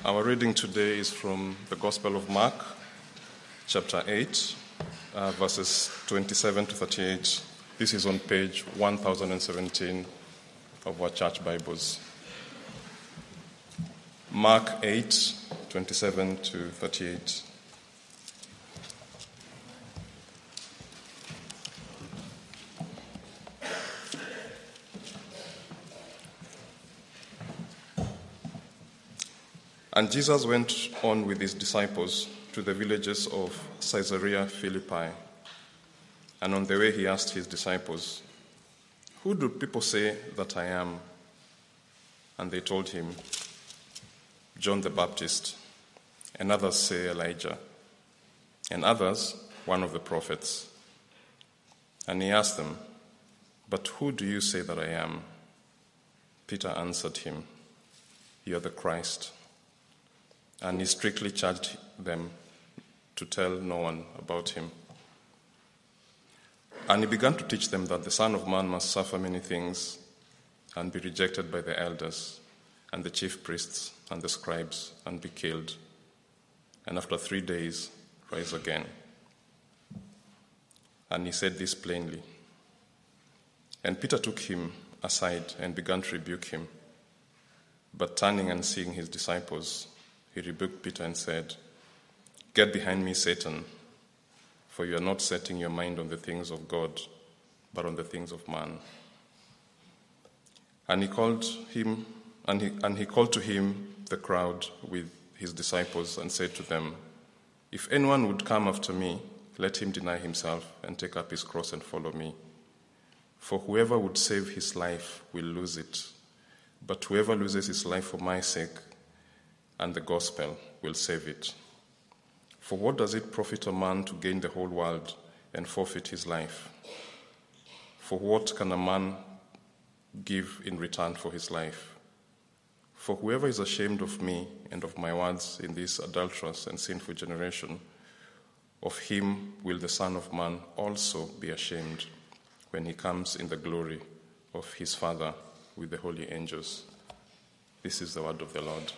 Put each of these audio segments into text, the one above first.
Our reading today is from the Gospel of Mark, chapter 8, verses 27 to 38. This is on page 1017 of our church Bibles. Mark 8, 27 to 38. And Jesus went on with his disciples to the villages of Caesarea Philippi. And on the way he asked his disciples, "Who do people say that I am?" And they told him, "John the Baptist, and others say Elijah, and others one of the prophets." And he asked them, "But who do you say that I am?" Peter answered him, "You are the Christ." And he strictly charged them to tell no one about him. And he began to teach them that the Son of Man must suffer many things and be rejected by the elders and the chief priests and the scribes and be killed, and after 3 days rise again. And he said this plainly. And Peter took him aside and began to rebuke him. But turning and seeing his disciples, he rebuked Peter and said, "Get behind me, Satan, for you are not setting your mind on the things of God, but on the things of man." And he called to him the crowd with his disciples and said to them, "If anyone would come after me, let him deny himself and take up his cross and follow me. For whoever would save his life will lose it, but whoever loses his life for my sake and the gospel will save it. For what does it profit a man to gain the whole world and forfeit his life? For what can a man give in return for his life? For whoever is ashamed of me and of my words in this adulterous and sinful generation, of him will the Son of Man also be ashamed when he comes in the glory of his Father with the holy angels." This is the word of the Lord.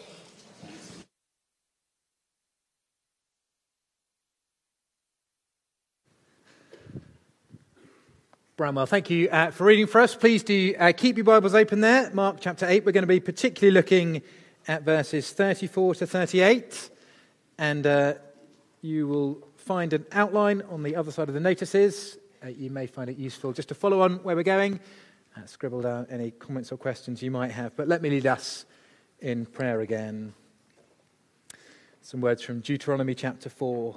Bramwell, thank you for reading for us. Please do keep your Bibles open there. Mark chapter 8, we're going to be particularly looking at verses 34 to 38. And you will find an outline on the other side of the notices. You may find it useful just to follow on where we're going. Scribble down any comments or questions you might have. But let me lead us in prayer again. Some words from Deuteronomy chapter 4.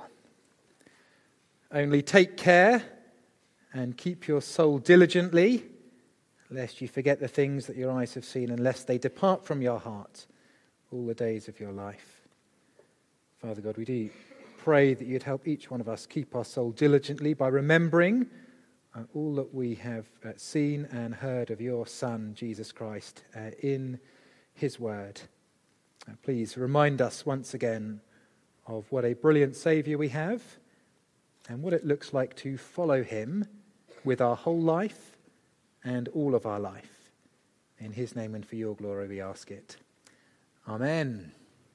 "Only take care and keep your soul diligently, lest you forget the things that your eyes have seen, and lest they depart from your heart all the days of your life." Father God, we do pray that you'd help each one of us keep our soul diligently by remembering all that we have seen and heard of your Son, Jesus Christ, in his word. Please remind us once again of what a brilliant Saviour we have and what it looks like to follow him with our whole life and all of our life. In his name and for your glory we ask it. Amen.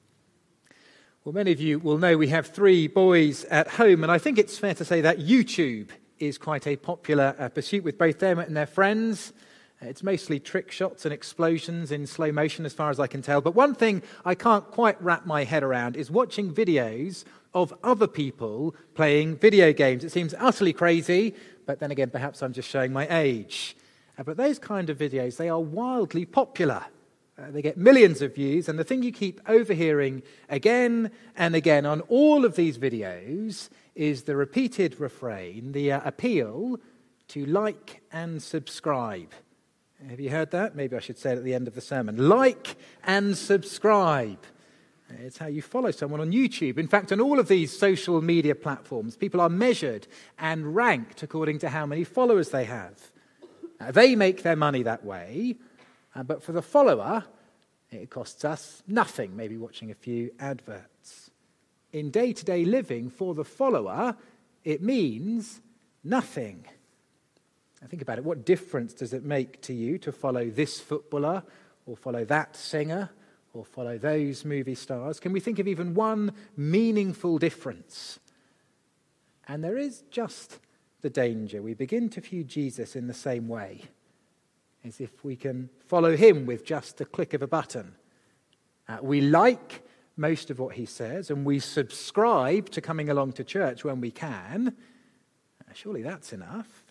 Well, many of you will know we have 3 boys at home, and I think it's fair to say that YouTube is quite a popular pursuit with both them and their friends. It's mostly trick shots and explosions in slow motion as far as I can tell. But one thing I can't quite wrap my head around is watching videos of other people playing video games. It seems utterly crazy, but then again, perhaps I'm just showing my age. But those kind of videos, they are wildly popular. They get millions of views, and the thing you keep overhearing again and again on all of these videos is the repeated refrain, the appeal to like and subscribe. Have you heard that? Maybe I should say it at the end of the sermon. Like and subscribe. It's how you follow someone on YouTube. In fact, on all of these social media platforms, people are measured and ranked according to how many followers they have. They make their money that way, but for the follower, it costs us nothing, maybe watching a few adverts. In day-to-day living, for the follower, it means nothing. Now think about it. What difference does it make to you to follow this footballer or follow that singer or follow those movie stars? Can we think of even one meaningful difference? And there is just the danger. We begin to view Jesus in the same way, as if we can follow him with just the click of a button. We like most of what he says, and we subscribe to coming along to church when we can. Surely that's enough.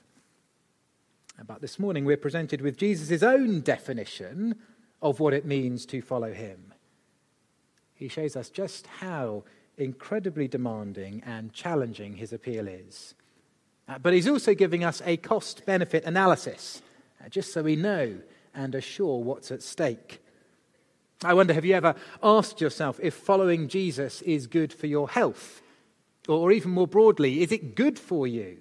But this morning we're presented with Jesus' own definition of what it means to follow him. He shows us just how incredibly demanding and challenging his appeal is. But he's also giving us a cost-benefit analysis, just so we know and are sure what's at stake. I wonder, have you ever asked yourself if following Jesus is good for your health? Or even more broadly, is it good for you?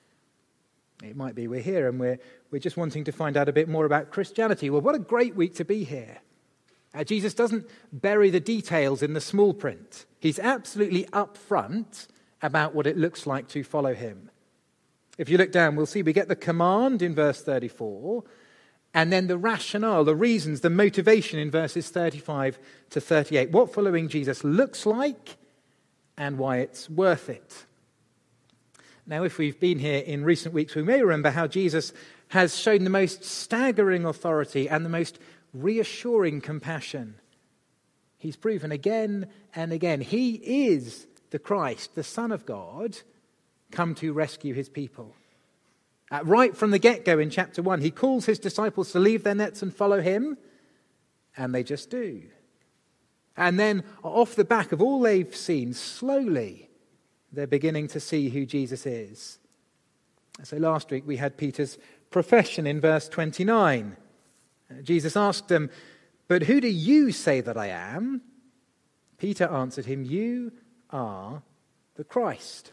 It might be we're here and we're just wanting to find out a bit more about Christianity. Well, what a great week to be here. Jesus doesn't bury the details in the small print. He's absolutely upfront about what it looks like to follow him. If you look down, we'll see we get the command in verse 34, and then the rationale, the reasons, the motivation in verses 35 to 38. What following Jesus looks like and why it's worth it. Now, if we've been here in recent weeks, we may remember how Jesus has shown the most staggering authority and the most reassuring compassion. He's proven again and again he is the Christ, the Son of God, come to rescue his people. Right from the get-go in chapter 1, he calls his disciples to leave their nets and follow him, and they just do. And then, off the back of all they've seen, slowly, they're beginning to see who Jesus is. So last week we had Peter's profession in verse 29. Jesus asked them, "But who do you say that I am?" Peter answered him, "You are the Christ."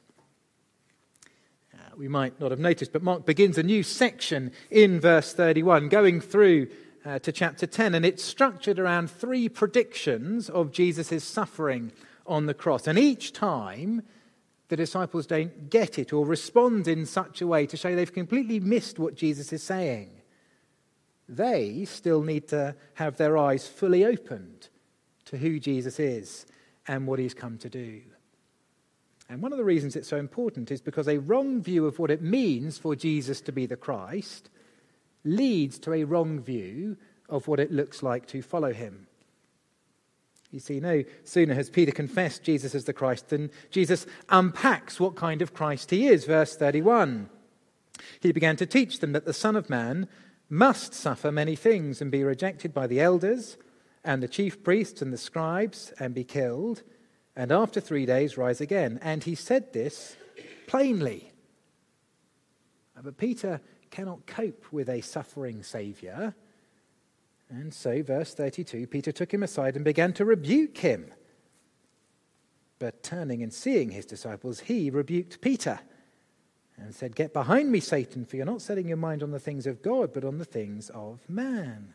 We might not have noticed, but Mark begins a new section in verse 31, going through to chapter 10, and it's structured around 3 predictions of Jesus' suffering on the cross. And each time, the disciples don't get it or respond in such a way to show they've completely missed what Jesus is saying. They still need to have their eyes fully opened to who Jesus is and what he's come to do. And one of the reasons it's so important is because a wrong view of what it means for Jesus to be the Christ leads to a wrong view of what it looks like to follow him. You see, no sooner has Peter confessed Jesus as the Christ than Jesus unpacks what kind of Christ he is. Verse 31. He began to teach them that the Son of Man must suffer many things and be rejected by the elders and the chief priests and the scribes and be killed, and after 3 days rise again. And he said this plainly. But Peter cannot cope with a suffering Saviour. And so, verse 32, Peter took him aside and began to rebuke him. But turning and seeing his disciples, he rebuked Peter and said, "Get behind me, Satan, for you're not setting your mind on the things of God, but on the things of man."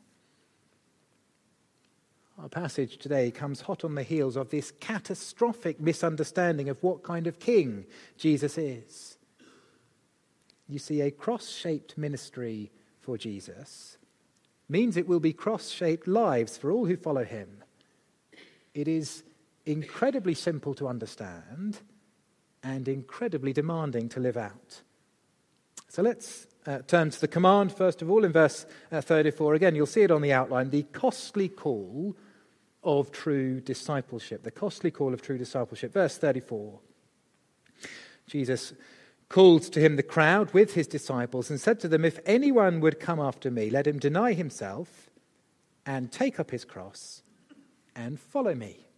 Our passage today comes hot on the heels of this catastrophic misunderstanding of what kind of king Jesus is. You see, a cross-shaped ministry for Jesus means it will be cross-shaped lives for all who follow him. It is incredibly simple to understand and incredibly demanding to live out. So let's turn to the command, first of all, in verse 34. Again, you'll see it on the outline, the costly call of true discipleship. The costly call of true discipleship. Verse 34. Jesus called to him the crowd with his disciples and said to them, "If anyone would come after me, let him deny himself and take up his cross and follow me."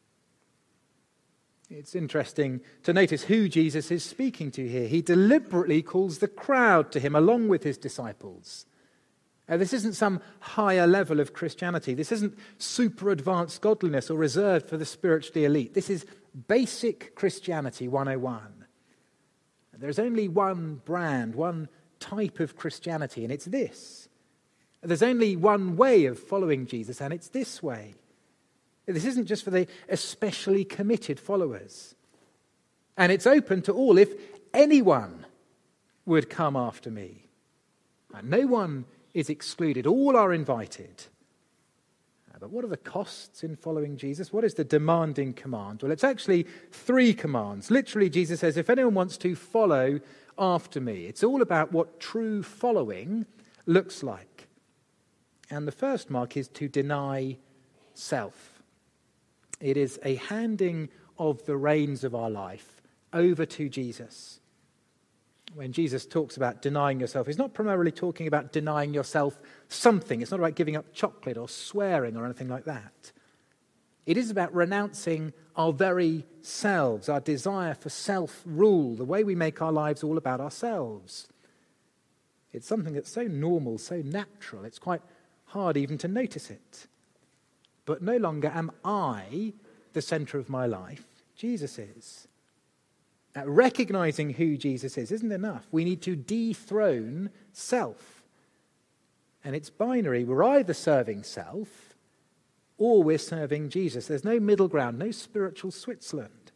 It's interesting to notice who Jesus is speaking to here. He deliberately calls the crowd to him along with his disciples. This isn't some higher level of Christianity. This isn't super advanced godliness or reserved for the spiritually elite. This is basic Christianity 101. There's only one brand, one type of Christianity, and it's this. There's only one way of following Jesus, and it's this way. This isn't just for the especially committed followers. And it's open to all if anyone would come after me. And no one is excluded. All are invited. But what are the costs in following Jesus? What is the demanding command? Well, it's actually 3 commands. Literally, Jesus says, if anyone wants to follow after me, it's all about what true following looks like. And the first mark is to deny self. It is a handing of the reins of our life over to Jesus. When Jesus talks about denying yourself, he's not primarily talking about denying yourself something. It's not about giving up chocolate or swearing or anything like that. It is about renouncing our very selves, our desire for self-rule, the way we make our lives all about ourselves. It's something that's so normal, so natural, it's quite hard even to notice it. But no longer am I the center of my life, Jesus is. Recognizing who Jesus is isn't enough. We need to dethrone self. And it's binary. We're either serving self or we're serving Jesus. There's no middle ground, no spiritual Switzerland.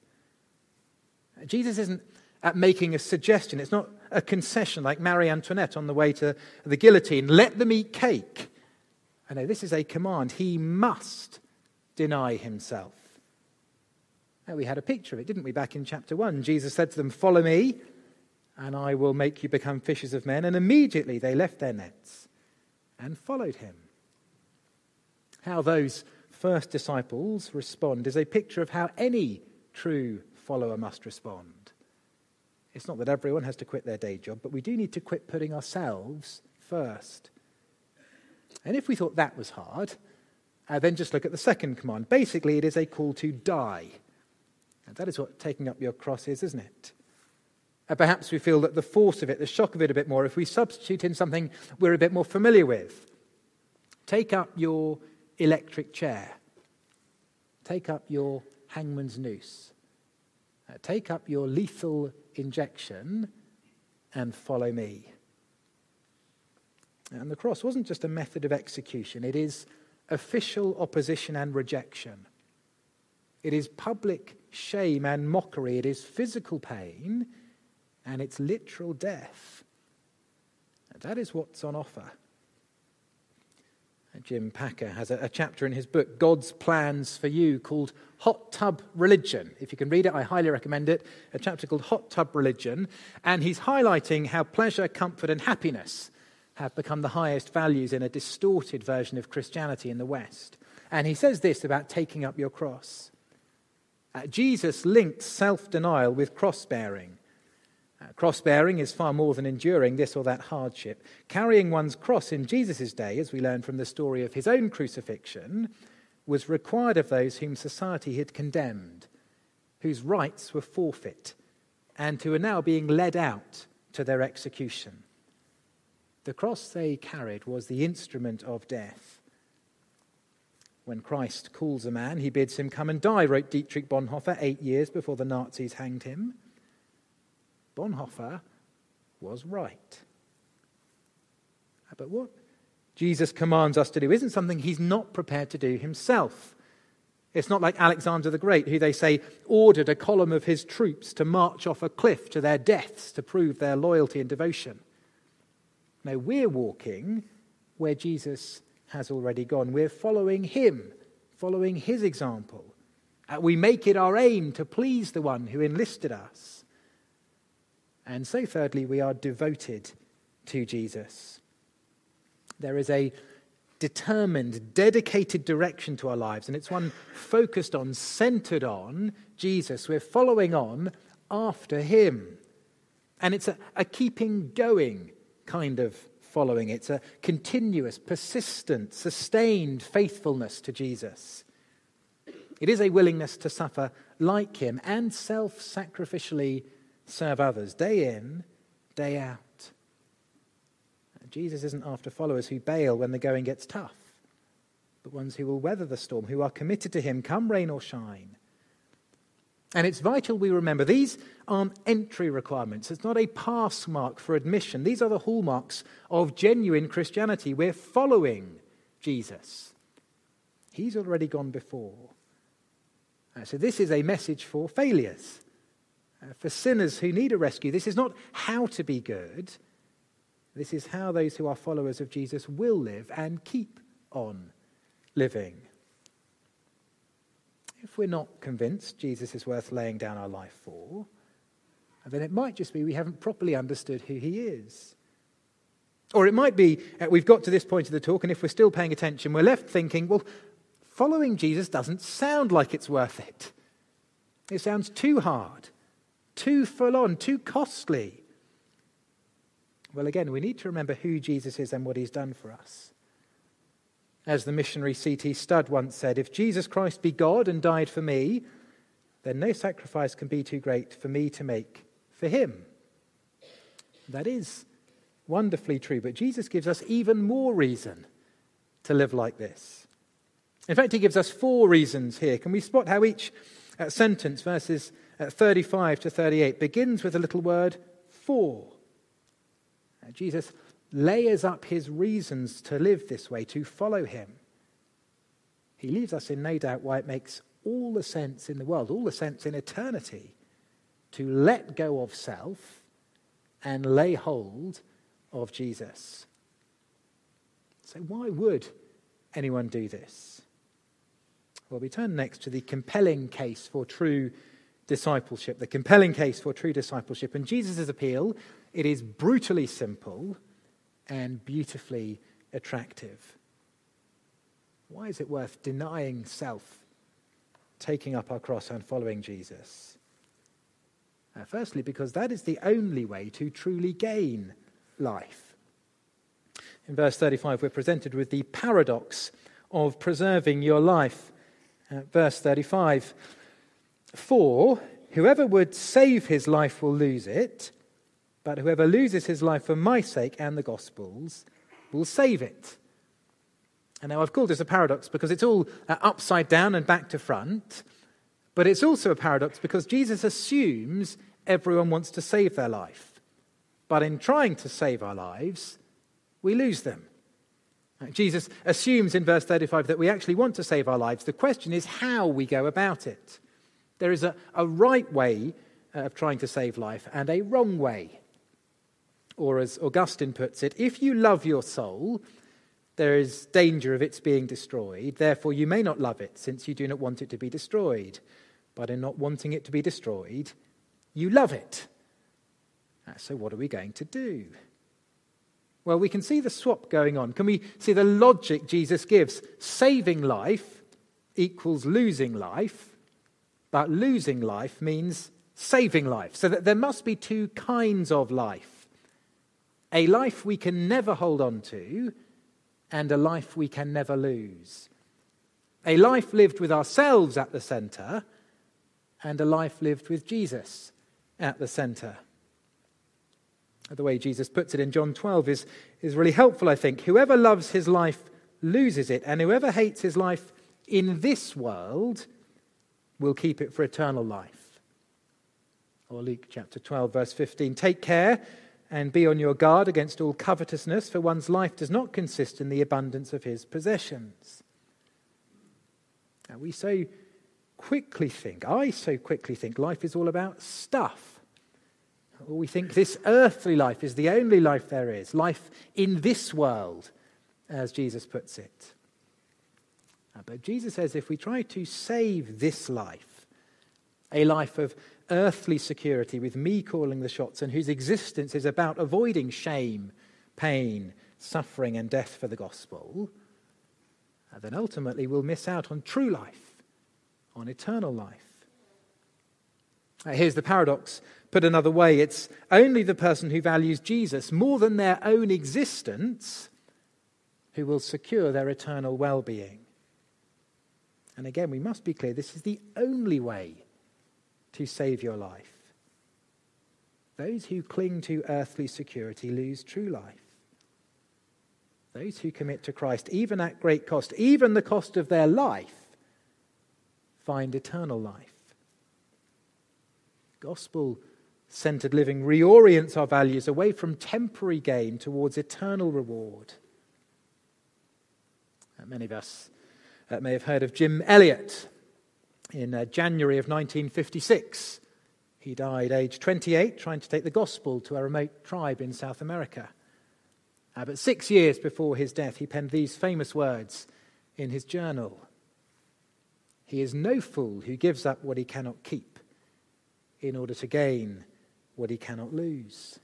Jesus isn't making a suggestion. It's not a concession like Marie Antoinette on the way to the guillotine. Let them eat cake. I know this is a command. He must deny himself. We had a picture of it, didn't we, back in chapter 1? Jesus said to them, follow me, and I will make you become fishers of men. And immediately they left their nets and followed him. How those first disciples respond is a picture of how any true follower must respond. It's not that everyone has to quit their day job, but we do need to quit putting ourselves first. And if we thought that was hard, then just look at the second command. Basically, it is a call to die. And that is what taking up your cross is, isn't it? Perhaps we feel that the force of it, the shock of it a bit more, if we substitute in something we're a bit more familiar with. Take up your electric chair. Take up your hangman's noose. Take up your lethal injection and follow me. And the cross wasn't just a method of execution. It is official opposition and rejection. It is public shame and mockery. It is physical pain, and it's literal death. And that is what's on offer. Jim Packer has a chapter in his book, God's Plans for You, called Hot Tub Religion. If you can read it, I highly recommend it. A chapter called Hot Tub Religion. And he's highlighting how pleasure, comfort, and happiness have become the highest values in a distorted version of Christianity in the West. And he says this about taking up your cross. Jesus links self-denial with cross-bearing. Cross-bearing is far more than enduring this or that hardship. Carrying one's cross in Jesus' day, as we learn from the story of his own crucifixion, was required of those whom society had condemned, whose rights were forfeit, and who are now being led out to their execution. The cross they carried was the instrument of death. When Christ calls a man, he bids him come and die, wrote Dietrich Bonhoeffer 8 years before the Nazis hanged him. Bonhoeffer was right. But what Jesus commands us to do isn't something he's not prepared to do himself. It's not like Alexander the Great, who they say ordered a column of his troops to march off a cliff to their deaths to prove their loyalty and devotion. No, we're walking where Jesus has already gone. We're following him, following his example. We make it our aim to please the one who enlisted us. And so thirdly, we are devoted to Jesus. There is a determined, dedicated direction to our lives, and it's one focused on, centered on Jesus. We're following on after him. And it's a keeping going kind of following. It's a continuous, persistent, sustained faithfulness to Jesus. It is a willingness to suffer like him and self-sacrificially serve others day in, day out. Jesus isn't after followers who bail when the going gets tough, but ones who will weather the storm, who are committed to him, come rain or shine. And it's vital we remember these aren't entry requirements. It's not a pass mark for admission. These are the hallmarks of genuine Christianity. We're following Jesus. He's already gone before. So this is a message for failures, for sinners who need a rescue. This is not how to be good. This is how those who are followers of Jesus will live and keep on living. if we're not convinced Jesus is worth laying down our life for, then it might just be we haven't properly understood who he is. Or it might be we've got to this point of the talk, and if we're still paying attention, we're left thinking, well, following Jesus doesn't sound like it's worth it. It sounds too hard, too full on, too costly. Well, again, we need to remember who Jesus is and what he's done for us. As the missionary C.T. Studd once said, if Jesus Christ be God and died for me, then no sacrifice can be too great for me to make for him. That is wonderfully true, but Jesus gives us even more reason to live like this. In fact, he gives us 4 reasons here. Can we spot how each sentence, verses 35 to 38, begins with a little word, for? Jesus layers up his reasons to live this way, to follow him. He leaves us in no doubt why it makes all the sense in the world, all the sense in eternity, to let go of self and lay hold of Jesus. So why would anyone do this? Well, we turn next to the compelling case for true discipleship. The compelling case for true discipleship. And Jesus' appeal, it is brutally simple and beautifully attractive. Why is it worth denying self, taking up our cross and following Jesus? Firstly, because that is the only way to truly gain life. In verse 35, we're presented with the paradox of preserving your life. Verse 35, for whoever would save his life will lose it, but whoever loses his life for my sake and the gospel's will save it. And now I've called this a paradox because it's all upside down and back to front, but it's also a paradox because Jesus assumes everyone wants to save their life. But in trying to save our lives, we lose them. Jesus assumes in verse 35 that we actually want to save our lives. The question is how we go about it. There is a right way of trying to save life and a wrong way. Or as Augustine puts it, if you love your soul, there is danger of its being destroyed. Therefore, you may not love it, since you do not want it to be destroyed. But in not wanting it to be destroyed, you love it. So what are we going to do? Well, we can see the swap going on. Can we see the logic Jesus gives? Saving life equals losing life, but losing life means saving life. So that there must be 2 kinds of life. A life we can never hold on to, and a life we can never lose. A life lived with ourselves at the centre, and a life lived with Jesus at the centre. The way Jesus puts it in John 12 is really helpful, I think. Whoever loves his life loses it, and whoever hates his life in this world will keep it for eternal life. Or Luke chapter 12, verse 15. Take care and be on your guard against all covetousness, for one's life does not consist in the abundance of his possessions. Now I so quickly think life is all about stuff. Or we think this earthly life is the only life there is, life in this world, as Jesus puts it. But Jesus says if we try to save this life, a life of earthly security with me calling the shots and whose existence is about avoiding shame, pain, suffering and death for the gospel, then ultimately we'll miss out on true life, on eternal life. Here's the paradox put another way. It's only the person who values Jesus more than their own existence who will secure their eternal well-being. And again, we must be clear, this is the only way to save your life. Those who cling to earthly security lose true life. Those who commit to Christ, even at great cost, even the cost of their life, find eternal life. Gospel-centered living reorients our values away from temporary gain towards eternal reward. Many of us may have heard of Jim Elliot. In January of 1956, he died aged 28 trying to take the gospel to a remote tribe in South America. But 6 years before his death, he penned these famous words in his journal. He is no fool who gives up what he cannot keep in order to gain what he cannot lose.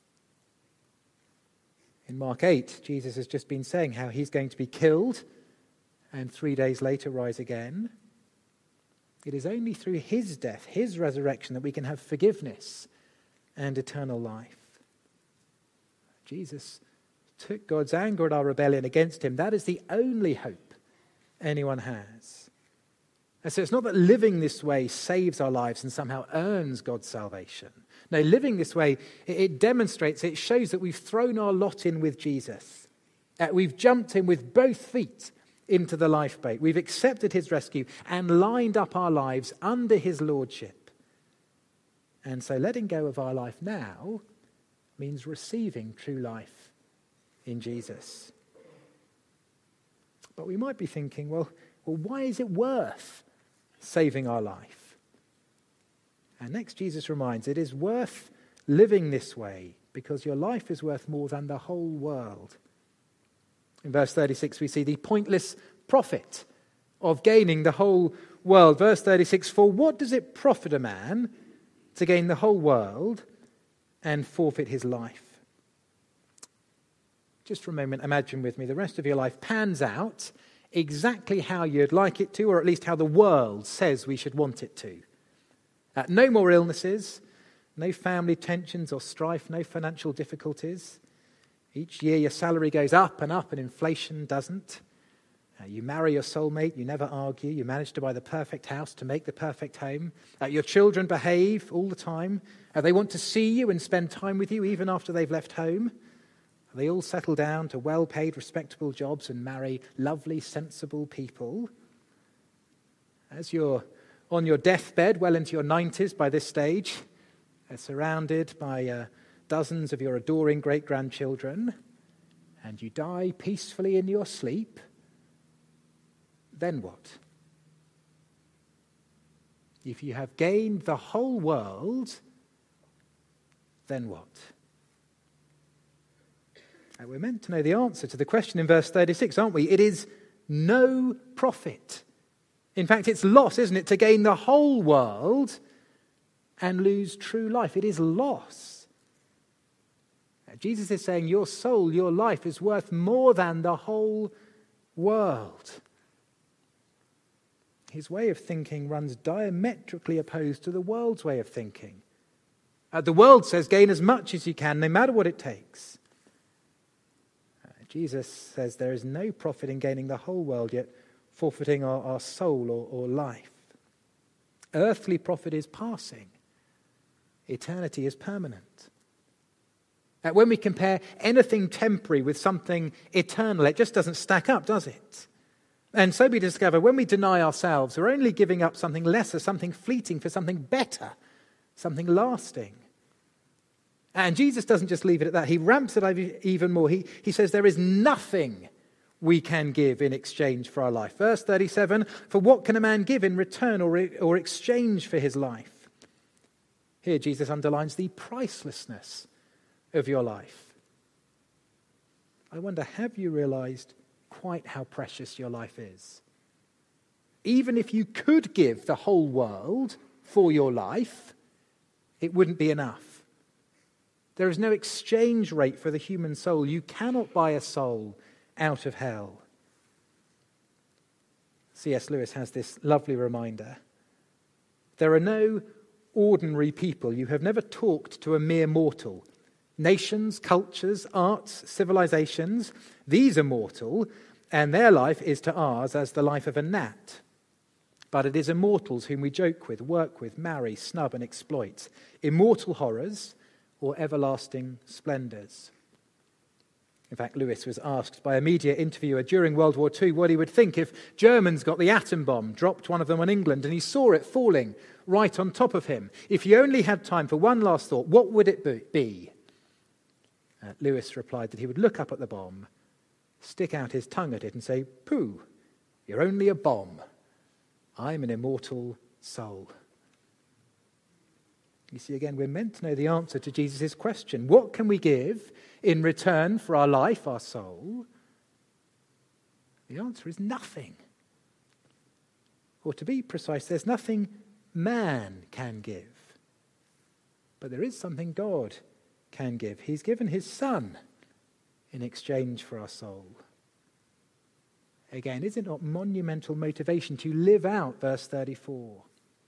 In Mark 8, Jesus has just been saying how he's going to be killed and 3 days later rise again. It is only through his death, his resurrection, that we can have forgiveness and eternal life. Jesus took God's anger at our rebellion against him. That is the only hope anyone has. And so it's not that living this way saves our lives and somehow earns God's salvation. No, living this way, it demonstrates, it shows that we've thrown our lot in with Jesus. We've jumped in with both feet into the lifeboat. We've accepted his rescue and lined up our lives under his lordship. And so letting go of our life now means receiving true life in Jesus. But we might be thinking, well, why is it worth saving our life? And next Jesus reminds, it is worth living this way because your life is worth more than the whole world. In verse 36 we see the pointless profit of gaining the whole world. Verse 36, for what does it profit a man to gain the whole world and forfeit his life? Just for a moment, imagine with me the rest of your life pans out exactly how you'd like it to, or at least how the world says we should want it to. No more illnesses, no family tensions or strife, no financial difficulties. Each year your salary goes up and inflation doesn't. You marry your soulmate, you never argue, you manage to buy the perfect house to make the perfect home. Your children behave all the time. They want to see you and spend time with you even after they've left home. They all settle down to well-paid, respectable jobs and marry lovely, sensible people. As you're on your deathbed, well into your 90s by this stage, surrounded by dozens of your adoring great-grandchildren, and you die peacefully in your sleep, then what? If you have gained the whole world, then what? And we're meant to know the answer to the question in verse 36, aren't we? It is no profit. In fact, it's loss, isn't it, to gain the whole world and lose true life. It is loss. Jesus is saying your soul, your life is worth more than the whole world. His way of thinking runs diametrically opposed to the world's way of thinking. The world says gain as much as you can, no matter what it takes. Jesus says there is no profit in gaining the whole world, yet forfeiting our soul or life. Earthly profit is passing. Eternity is permanent. When we compare anything temporary with something eternal, it just doesn't stack up, does it? And so we discover when we deny ourselves, we're only giving up something lesser, something fleeting for something better, something lasting. And Jesus doesn't just leave it at that. He ramps it up even more. He says there is nothing we can give in exchange for our life. Verse 37, for what can a man give in return or exchange for his life? Here Jesus underlines the pricelessness of your life. I wonder, have you realized quite how precious your life is? Even if you could give the whole world for your life, it wouldn't be enough. There is no exchange rate for the human soul. You cannot buy a soul out of hell. C.S. Lewis has this lovely reminder. There are no ordinary people. You have never talked to a mere mortal. Nations, cultures, arts, civilizations, these are mortal, and their life is to ours as the life of a gnat. But it is immortals whom we joke with, work with, marry, snub and exploit. Immortal horrors or everlasting splendors. In fact, Lewis was asked by a media interviewer during World War II what he would think if Germans got the atom bomb, dropped one of them on England, and he saw it falling right on top of him. If he only had time for one last thought, what would it be? Lewis replied that he would look up at the bomb, stick out his tongue at it and say, "Pooh, you're only a bomb. I'm an immortal soul." You see, again, we're meant to know the answer to Jesus' question. What can we give in return for our life, our soul? The answer is nothing. Or to be precise, there's nothing man can give. But there is something God can give. He's given his Son in exchange for our soul. Again, is it not monumental motivation to live out verse 34?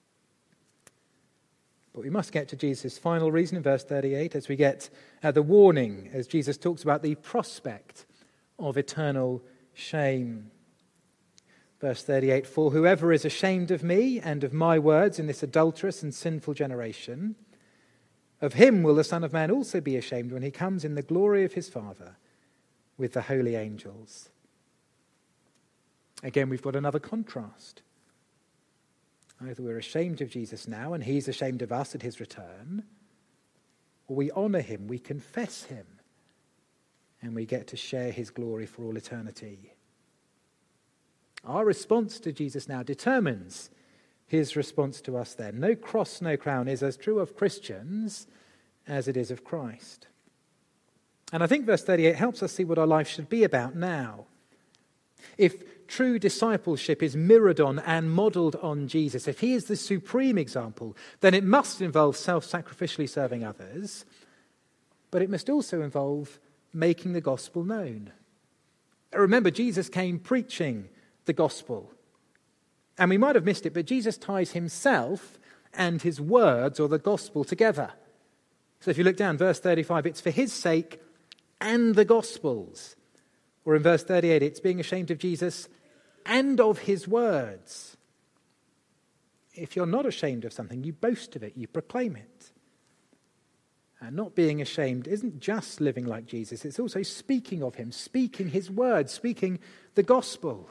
But we must get to Jesus' final reason in verse 38 as we get the warning, as Jesus talks about the prospect of eternal shame. Verse 38, "For whoever is ashamed of me and of my words in this adulterous and sinful generation, of him will the Son of Man also be ashamed when he comes in the glory of his Father with the holy angels." Again, we've got another contrast. Either we're ashamed of Jesus now and he's ashamed of us at his return, or we honour him, we confess him, and we get to share his glory for all eternity. Our response to Jesus now determines his response to us then. No cross, no crown is as true of Christians as it is of Christ. And I think verse 38 helps us see what our life should be about now. If true discipleship is mirrored on and modelled on Jesus, if he is the supreme example, then it must involve self-sacrificially serving others, but it must also involve making the gospel known. Remember, Jesus came preaching the gospel. And we might have missed it, but Jesus ties himself and his words, or the gospel, together. So if you look down, verse 35, it's for his sake and the gospel's. Or in verse 38, it's being ashamed of Jesus and of his words. If you're not ashamed of something, you boast of it, you proclaim it. And not being ashamed isn't just living like Jesus, it's also speaking of him, speaking his words, speaking the gospel.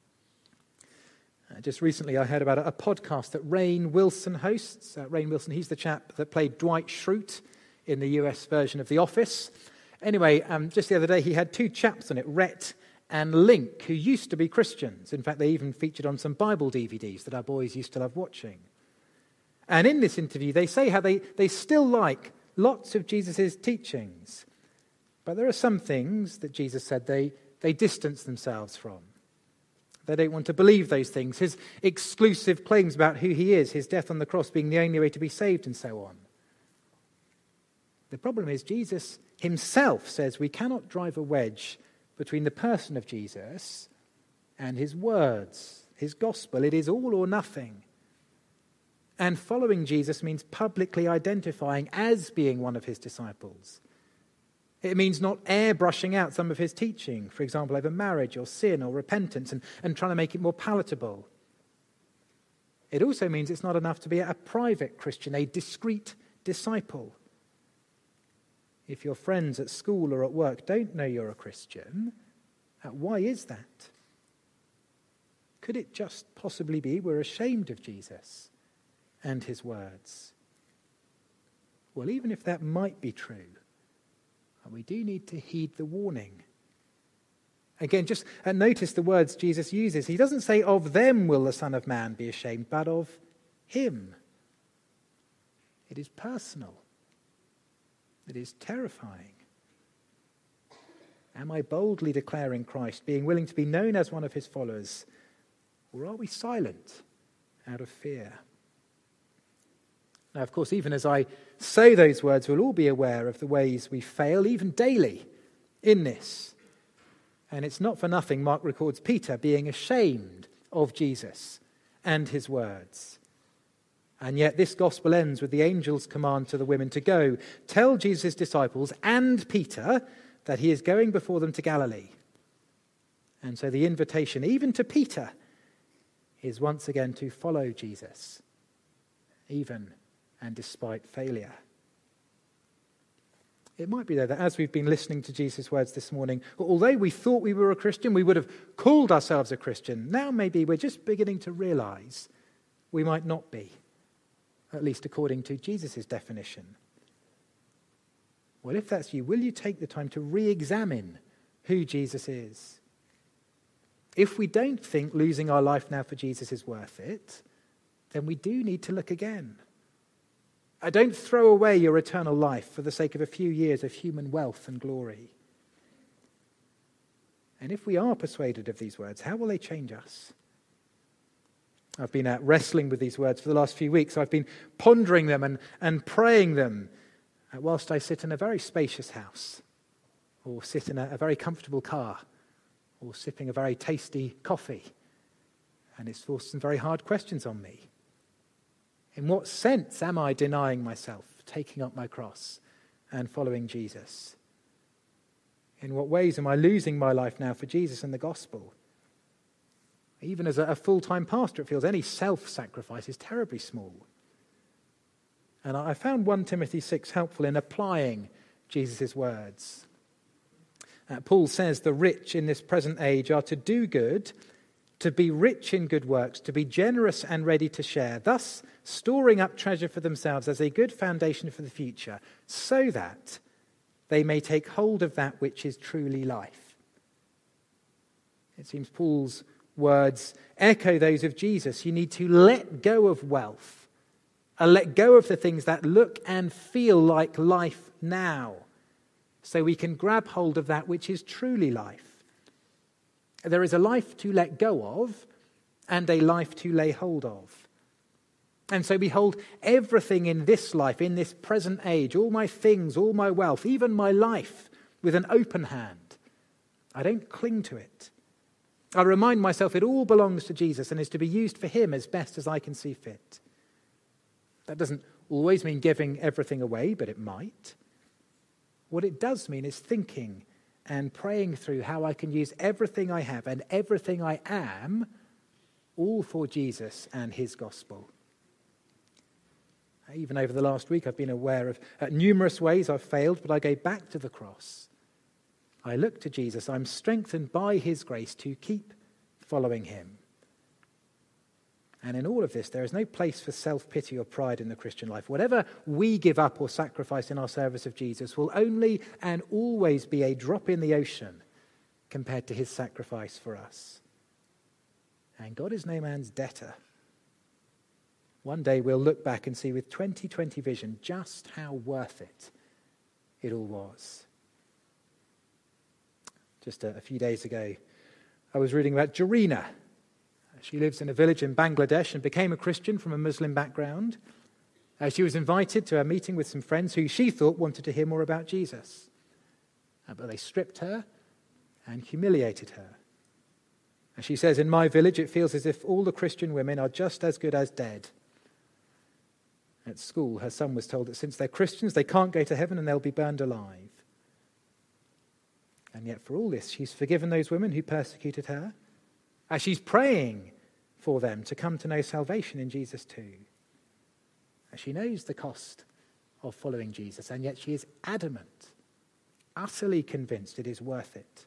Just recently I heard about a podcast that Rainn Wilson hosts. Rainn Wilson, he's the chap that played Dwight Schrute in the US version of The Office. Anyway, just the other day he had two chaps on it, Rhett and Link, who used to be Christians. In fact, they even featured on some Bible DVDs that our boys used to love watching. And in this interview, they say how they still like lots of Jesus' teachings. But there are some things that Jesus said they distance themselves from. They don't want to believe those things. His exclusive claims about who he is, his death on the cross being the only way to be saved, and so on. The problem is Jesus himself says we cannot drive a wedge between the person of Jesus and his words, his gospel. It is all or nothing. And following Jesus means publicly identifying as being one of his disciples. It means not airbrushing out some of his teaching, for example, over marriage or sin or repentance, and trying to make it more palatable. It also means it's not enough to be a private Christian, a discreet disciple. If your friends at school or at work don't know you're a Christian, why is that? Could it just possibly be we're ashamed of Jesus and his words? Well, even if that might be true, we do need to heed the warning. Again, just notice the words Jesus uses. He doesn't say, "Of them will the Son of Man be ashamed," but of him. It is personal. It is terrifying. Am I boldly declaring Christ, being willing to be known as one of his followers, or are we silent out of fear? Now, of course, even as I say those words, we'll all be aware of the ways we fail, even daily, in this. And it's not for nothing Mark records Peter being ashamed of Jesus and his words. And yet this gospel ends with the angel's command to the women to go, tell Jesus' disciples and Peter that he is going before them to Galilee. And so the invitation, even to Peter, is once again to follow Jesus, even and despite failure. It might be, though, that as we've been listening to Jesus' words this morning, although we thought we were a Christian, we would have called ourselves a Christian, now maybe we're just beginning to realize we might not be, at least according to Jesus' definition. Well, if that's you, will you take the time to re-examine who Jesus is? If we don't think losing our life now for Jesus is worth it, then we do need to look again. Don't throw away your eternal life for the sake of a few years of human wealth and glory. And if we are persuaded of these words, how will they change us? I've been wrestling with these words for the last few weeks. I've been pondering them and praying them whilst I sit in a very spacious house, or sit in a very comfortable car, or sipping a very tasty coffee. And it's forced some very hard questions on me. In what sense am I denying myself, taking up my cross, and following Jesus? In what ways am I losing my life now for Jesus and the gospel? Even as a full-time pastor, it feels any self-sacrifice is terribly small. And I found 1 Timothy 6 helpful in applying Jesus' words. Paul says the rich in this present age are to do good, to be rich in good works, to be generous and ready to share, thus storing up treasure for themselves as a good foundation for the future, so that they may take hold of that which is truly life. It seems Paul's words echo those of Jesus. You need to let go of wealth, let go of the things that look and feel like life now, so we can grab hold of that which is truly life. There is a life to let go of and a life to lay hold of. And so behold, everything in this life, in this present age, all my things, all my wealth, even my life, with an open hand. I don't cling to it. I remind myself it all belongs to Jesus and is to be used for him as best as I can see fit. That doesn't always mean giving everything away, but it might. What it does mean is thinking and praying through how I can use everything I have and everything I am, all for Jesus and his gospel. Even over the last week, I've been aware of numerous ways I've failed, but I go back to the cross. I look to Jesus. I'm strengthened by his grace to keep following him. And in all of this, there is no place for self-pity or pride in the Christian life. Whatever we give up or sacrifice in our service of Jesus will only and always be a drop in the ocean compared to his sacrifice for us. And God is no man's debtor. One day we'll look back and see with 2020 vision just how worth it all was. Just a few days ago, I was reading about Jarina. She lives in a village in Bangladesh and became a Christian from a Muslim background. She was invited to a meeting with some friends who she thought wanted to hear more about Jesus. But they stripped her and humiliated her. As she says, in my village, it feels as if all the Christian women are just as good as dead. At school, her son was told that since they're Christians, they can't go to heaven and they'll be burned alive. And yet for all this, she's forgiven those women who persecuted her, as she's praying for them to come to know salvation in Jesus too. As she knows the cost of following Jesus, and yet she is adamant, utterly convinced it is worth it.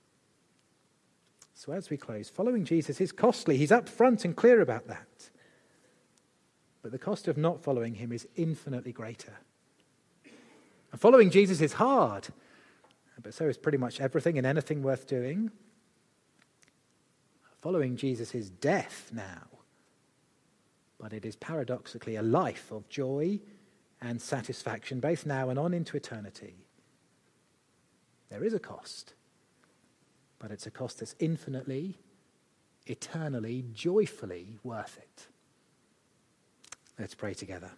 So as we close, following Jesus is costly. He's upfront and clear about that. But the cost of not following him is infinitely greater. And following Jesus is hard, but so is pretty much everything and anything worth doing. Following Jesus is death now, but it is paradoxically a life of joy and satisfaction, both now and on into eternity. There is a cost, but it's a cost that's infinitely, eternally, joyfully worth it. Let's pray together.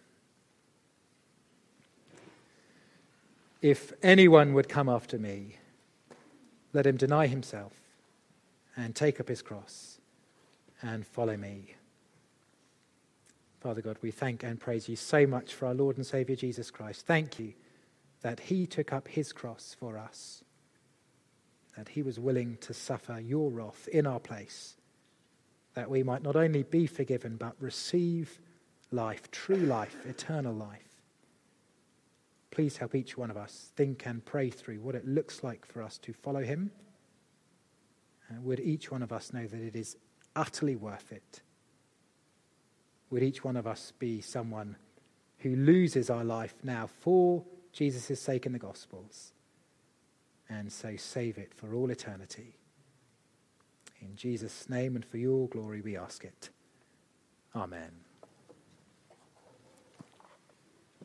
If anyone would come after me, let him deny himself and take up his cross and follow me. Father God, we thank and praise you so much for our Lord and Saviour Jesus Christ. Thank you that he took up his cross for us, that he was willing to suffer your wrath in our place, that we might not only be forgiven but receive life, true life, eternal life. Please help each one of us think and pray through what it looks like for us to follow him. And would each one of us know that it is utterly worth it? Would each one of us be someone who loses our life now for Jesus' sake in the Gospels, and so save it for all eternity? In Jesus' name and for your glory we ask it. Amen.